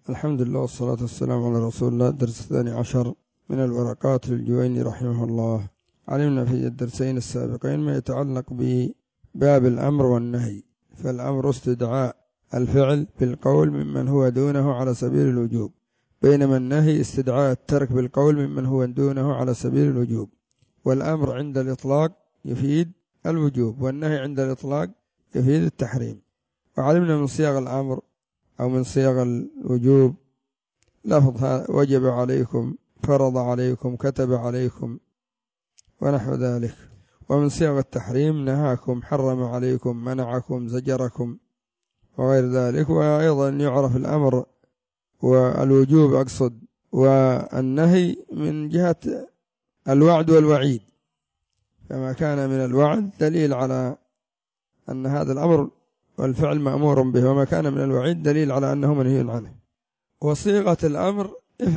الحمد لله والصلاة والسلام على رسول الله. الدرس 12 من الورقات للجويني رحمه الله. علمنا في الدرسين السابقين ما يتعلق بباب الأمر والنهي. فالأمر استدعاء الفعل بالقول ممن هو دونه على سبيل الوجوب، بينما النهي استدعاء الترك بالقول ممن هو دونه على سبيل الوجوب. والأمر عند الإطلاق يفيد الوجوب، والنهي عند الإطلاق يفيد التحريم. وعلمنا من صيغ الأمر أو من صيغ الوجوب لفظ وجب عليكم، فرض عليكم، كتب عليكم ونحو ذلك. ومن صيغ التحريم نهاكم، حرم عليكم، منعكم، زجركم وغير ذلك. وأيضا يعرف الأمر والوجوب أقصد والنهي من جهة الوعد والوعيد، فما كان من الوعد دليل على أن هذا الأمر والفعل مأمور به، وما كان من الوعيد دليل على أنه منهي عنه. وصيغة الأمر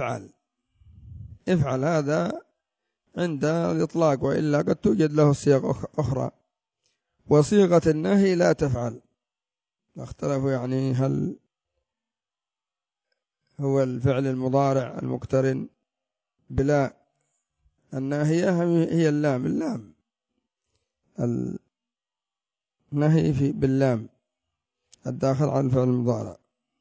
افعل هذا عند الإطلاق، وإلا قد توجد له صيغ أخرى. وصيغة النهي لا تفعل. اختلفوا يعني هل هو الفعل المضارع المقترن بلا الناهية هي اللام النهي باللام الداخل على الفعل المضارع.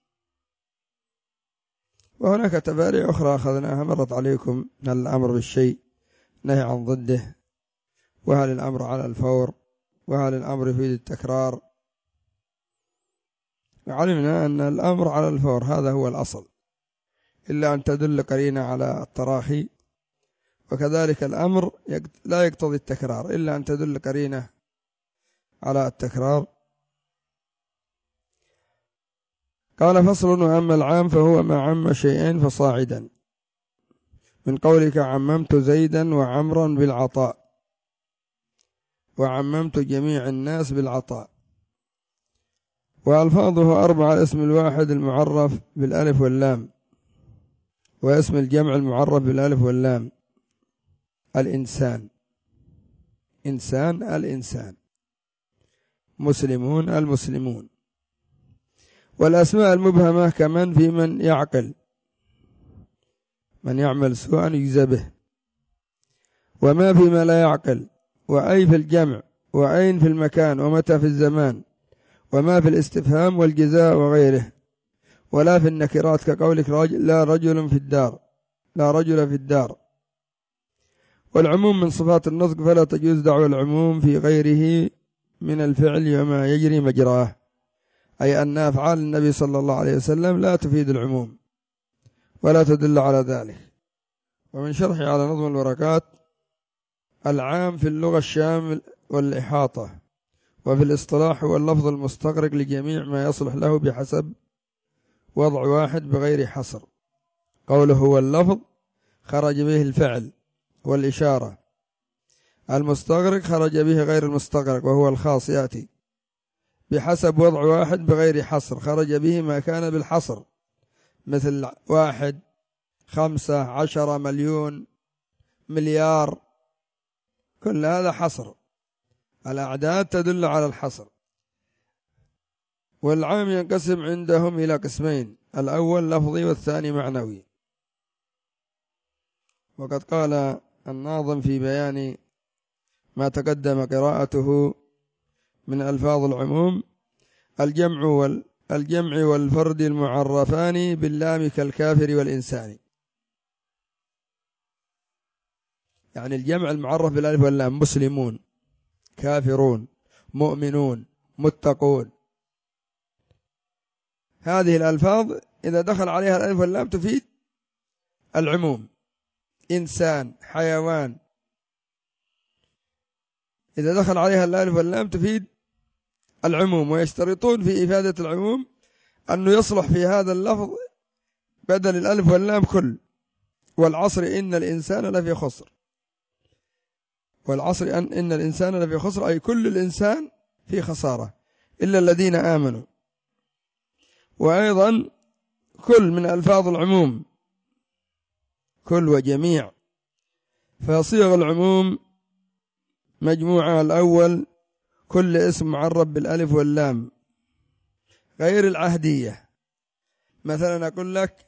وهناك تباريع أخرى أخذناها مرت عليكم. هل الأمر بالشيء نهي عن ضده، وهل الأمر على الفور، وهل الأمر يفيد التكرار. علمنا أن الأمر على الفور هذا هو الأصل، إلا أن تدل قرينة على التراخي، وكذلك الأمر لا يقتضي التكرار إلا أن تدل قرينة على التكرار. قال فصل: وأما العام فهو ما عم شيئين فصاعدا، من قولك عممت زيدا وعمرا بالعطاء، وعممت جميع الناس بالعطاء. وألفاظه 4: الاسم الواحد المعرف بالألف واللام، واسم الجمع المعرف بالألف واللام. الإنسان، إنسان الإنسان، مسلمون المسلمون. والأسماء المبهمة كمن في من يعقل، من يعمل سوءا يجزى به. وما فيما لا يعقل، وأي في الجمع، وأين في المكان، ومتى في الزمان، وما في الاستفهام والجزاء وغيره. ولا في النكرات كقولك لا رجل في الدار، لا رجل في الدار. والعموم من صفات النطق، فلا تجوز دعوى العموم في غيره من الفعل وما يجري مجراه، أي أن أفعال النبي صلى الله عليه وسلم لا تفيد العموم ولا تدل على ذلك. ومن شرحه على نظم الورقات: العام في اللغة الشامل والإحاطة، وفي الاصطلاح هو اللفظ المستغرق لجميع ما يصلح له بحسب وضع واحد بغير حصر. قوله هو اللفظ خرج به الفعل والإشارة، المستغرق خرج به غير المستغرق وهو الخاص يأتي. بحسب وضع واحد بغير حصر خرج به ما كان بالحصر، مثل 1، 5، 10، مليون، مليار، كل هذا حصر. الأعداد تدل على الحصر. والعام ينقسم عندهم إلى قسمين: الأول لفظي والثاني معنوي. وقد قال الناظم في بيان ما تقدم قراءته من ألفاظ العموم: الجمع والفرد المعرفان باللام كالكافر والإنسان. يعني الجمع المعرف بالألف واللام: مسلمون، كافرون، مؤمنون، متقون. هذه الألفاظ إذا دخل عليها الألف واللام تفيد العموم. إنسان، حيوان، إذا دخل عليها الألف واللام تفيد العموم. ويشترطون في إفادة العموم أنه يصلح في هذا اللفظ بدل الألف واللام كل. والعصر إن الإنسان لفي خسر. والعصر إن الإنسان لفي خسر، أي كل الإنسان في خسارة إلا الذين آمنوا. وأيضا كل من ألفاظ العموم، كل وجميع. فصيغ العموم مجموعة: الأول كل اسم معرب بالألف واللام غير العهدية، مثلا أقول لك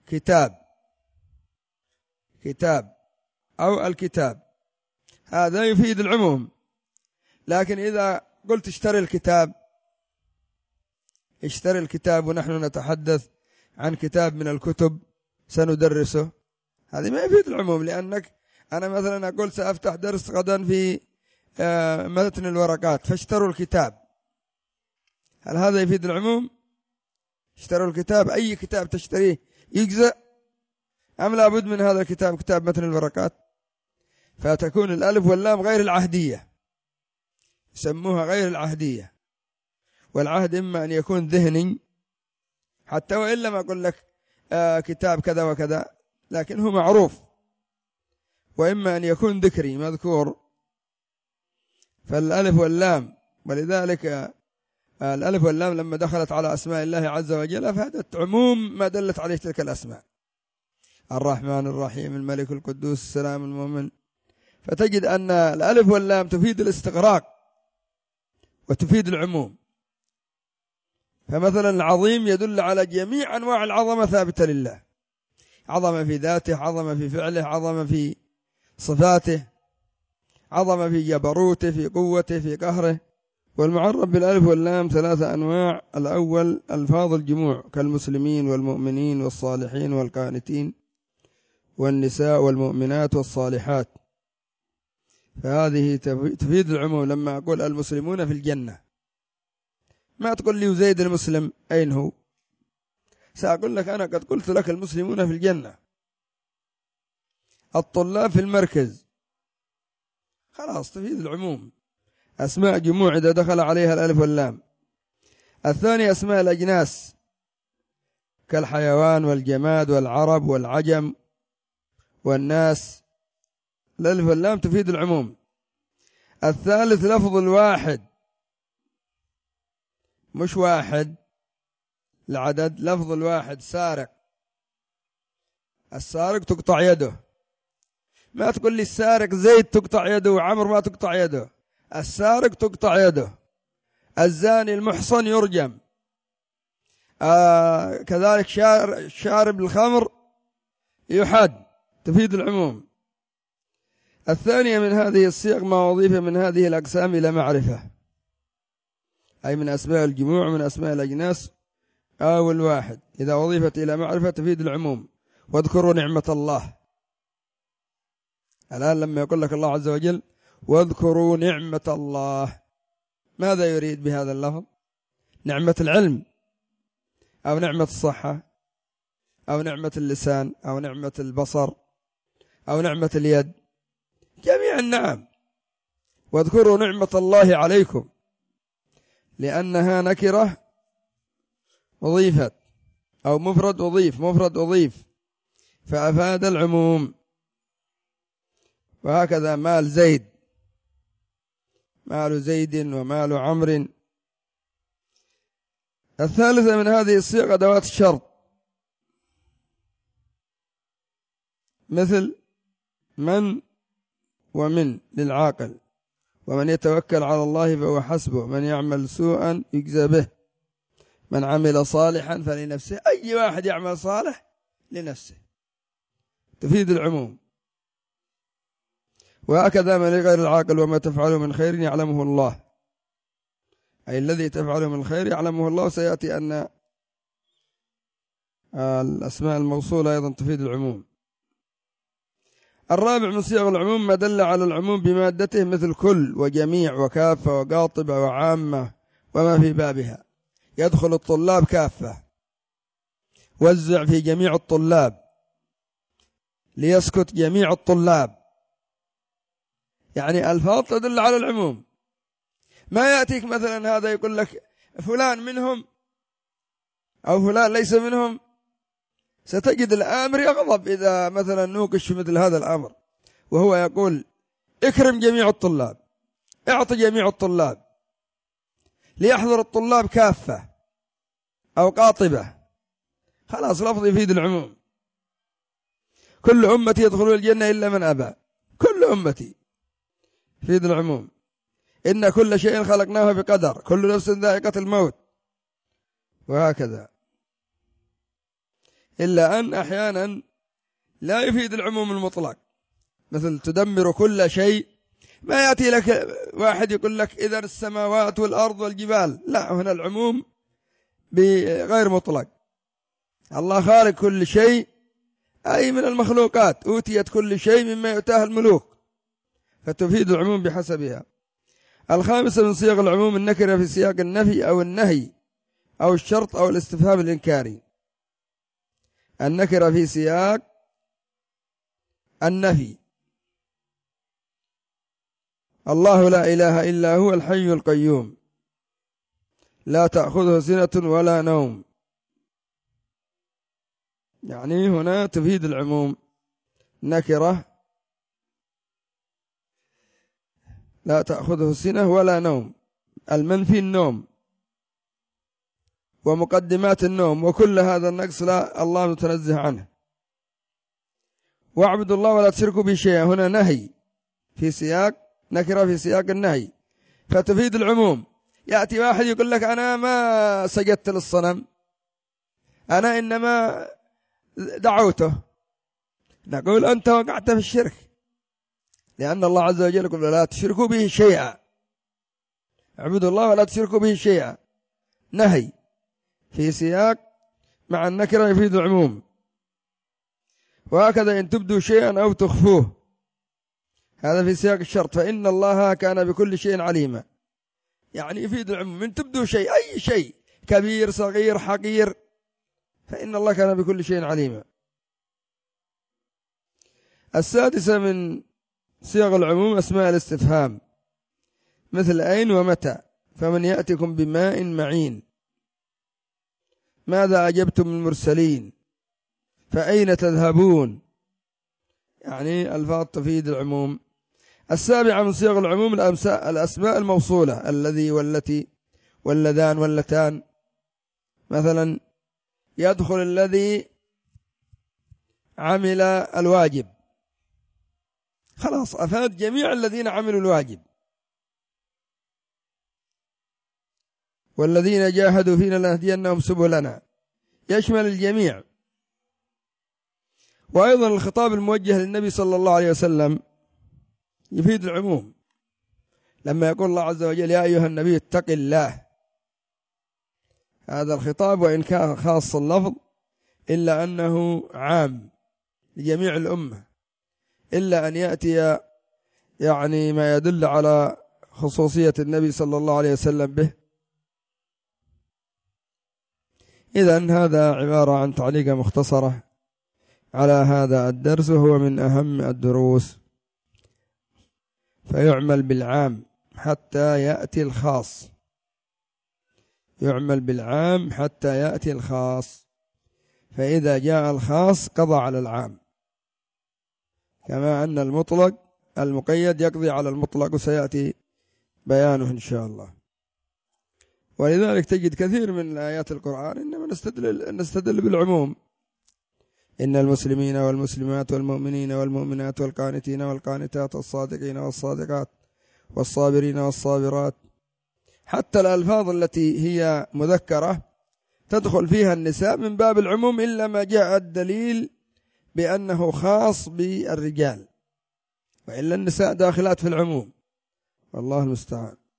كتاب أو الكتاب، هذا يفيد العموم. لكن إذا قلت اشتري الكتاب ونحن نتحدث عن كتاب من الكتب سندرسه، هذه ما يفيد العموم، لأنك أنا مثلا أقول سأفتح درس غدا في متن الورقات فاشتروا الكتاب، هل هذا يفيد العموم؟ اشتروا الكتاب، أي كتاب تشتريه يجزأ أم لابد من هذا الكتاب كتاب متن الورقات؟ فتكون الألف واللام غير العهدية، يسموها غير العهدية. والعهد إما أن يكون ذهني حتى وإن لم أقول لك كتاب كذا وكذا لكن هو معروف، وإما أن يكون ذكري مذكور. فالألف واللام، ولذلك الألف واللام لما دخلت على أسماء الله عز وجل أفادت عموم ما دلت عليه تلك الأسماء، الرحمن الرحيم الملك القدوس السلام المؤمن. فتجد أن الألف واللام تفيد الاستغراق وتفيد العموم. فمثلا العظيم يدل على جميع أنواع العظمة ثابتة لله، عظمة في ذاته، عظمة في فعله، عظمة في صفاته، عظمة في جبروته، في قوته، في قهره. والمعرب بالألف واللام 3 أنواع. الأول ألفاظ الجموع كالمسلمين والمؤمنين والصالحين والقانتين والنساء والمؤمنات والصالحات، فهذه تفيد العموم. لما أقول المسلمون في الجنة ما تقول لي زيد المسلم أين هو؟ سأقول لك أنا قد قلت لك المسلمون في الجنة. الطلاب في المركز، خلاص تفيد العموم، أسماء جموع إذا دخل عليها الألف واللام. الثاني أسماء الأجناس كالحيوان والجماد والعرب والعجم والناس، الألف واللام تفيد العموم. الثالث لفظ الواحد، مش واحد العدد، لفظ الواحد. سارق، السارق تقطع يده، ما تقول لي السارق زيد تقطع يده وعمر ما تقطع يده، السارق تقطع يده. الزاني المحصن يرجم. كذلك شارب الخمر يحد، تفيد العموم. الثانية من هذه الصيغ ما أضيف من هذه الأقسام إلى معرفة، أي من أسماء الجموع من أسماء الأجناس أو الواحد، إذا أضيفت إلى معرفة تفيد العموم. واذكروا نعمة الله، الآن لما يقول لك الله عز وجل واذكروا نعمة الله، ماذا يريد بهذا اللفظ؟ نعمة العلم أو نعمة الصحة أو نعمة اللسان أو نعمة البصر أو نعمة اليد، جميع النعم. واذكروا نعمة الله عليكم، لأنها نكرة أضيفت، أو مفرد أضيف فأفاد العموم. وهكذا مال زيد، مال زيد ومال عمرو. الثالثة من هذه الصيغ أدوات الشرط، مثل من ومن للعاقل، ومن يتوكل على الله فهو حسبه، من يعمل سوءا يجزى به، من عمل صالحا فلنفسه. أي واحد يعمل صالح لنفسه، تفيد العموم. وهكذا من غير العاقل، وما تفعله من خير يعلمه الله، أي الذي تفعله من خير يعلمه الله. سيأتي أن الأسماء الموصولة أيضا تفيد العموم. الرابع من صيغ العموم ما دل على العموم بمادته، مثل كل وجميع وكافة وقاطبة وعامة وما في بابها. يدخل الطلاب كافة، وزع في جميع الطلاب ليسكت جميع الطلاب، يعني ألفاظ تدل على العموم. ما يأتيك مثلا هذا يقول لك فلان منهم أو فلان ليس منهم. ستجد الآمر يغضب إذا مثلا نوقش مثل هذا الأمر، وهو يقول اكرم جميع الطلاب، اعطي جميع الطلاب، ليحضر الطلاب كافة أو قاطبة، خلاص لفظ يفيد العموم. كل أمتي يدخلون الجنة إلا من أبى، كل أمتي يفيد العموم. إن كل شيء خلقناه بقدر، كل نفس ذائقة الموت، وهكذا. إلا أن أحيانا لا يفيد العموم المطلق، مثل تدمر كل شيء. ما يأتي لك واحد يقول لك إذا السماوات والأرض والجبال، لا، هنا العموم بغير مطلق. الله خالق كل شيء، أي من المخلوقات أوتيت كل شيء مما يؤتاه الملوك، فتفيد العموم بحسبها. الخامسة من صيغ العموم النكرة في سياق النفي أو النهي أو الشرط أو الاستفهام الإنكاري. النكرة في سياق النفي: الله لا إله إلا هو الحي القيوم لا تأخذه سنة ولا نوم. يعني هنا تفيد العموم، نكرة لا تأخذه سنة ولا نوم، المنفي النوم ومقدمات النوم وكل هذا النقص لا، الله متنزه عنه. واعبدوا الله ولا تشركوا به شيئا، هنا نهي في سياق، نكرة في سياق النهي فتفيد العموم. يأتي واحد يقول لك أنا ما سجدت للصنم، أنا إنما دعوته، نقول أنت وقعت في الشرك، لأن الله عز وجل يقول لا تشركوا به شيئا، اعبدوا الله ولا تشركوا به شيئا، نهي في سياق مع النكرة يفيد العموم. وهكذا إن تبدوا شيئا أو تخفوه، هذا في سياق الشرط، فإن الله كان بكل شيء عليما، يعني يفيد العموم. إن تبدوا شيء، أي شيء كبير صغير حقير، فإن الله كان بكل شيء عليما. السادسة من صيغ العموم أسماء الاستفهام، مثل أين ومتى، فمن يأتكم بماء معين، ماذا أجبتم المرسلين، فأين تذهبون، يعني ألفاظ تفيد العموم. السابعة من صيغ العموم الأسماء الموصولة: الذي والتي واللذان واللتان. مثلا يدخل الذي عمل الواجب، خلاص أفاد جميع الذين عملوا الواجب. والذين جاهدوا فينا لنهدينهم سبلنا، يشمل الجميع. وأيضا الخطاب الموجه للنبي صلى الله عليه وسلم يفيد العموم، لما يقول الله عز وجل يا أيها النبي اتق الله، هذا الخطاب وإن كان خاص اللفظ إلا أنه عام لجميع الأمة، إلا أن يأتي يعني ما يدل على خصوصية النبي صلى الله عليه وسلم به. إذن هذا عبارة عن تعليقة مختصرة على هذا الدرس، وهو من أهم الدروس. فيعمل بالعام حتى يأتي الخاص، يعمل بالعام حتى يأتي الخاص، فإذا جاء الخاص قضى على العام، كما أن المطلق المقيد يقضي على المطلق، وسيأتي بيانه إن شاء الله. ولذلك تجد كثير من آيات القرآن إنما نستدل بالعموم: إن المسلمين والمسلمات والمؤمنين والمؤمنات والقانتين والقانتات والصادقين والصادقات والصابرين والصابرات. حتى الألفاظ التي هي مذكرة تدخل فيها النساء من باب العموم، إلا ما جاء الدليل بأنه خاص بالرجال، وإلا النساء داخلات في العموم، والله المستعان.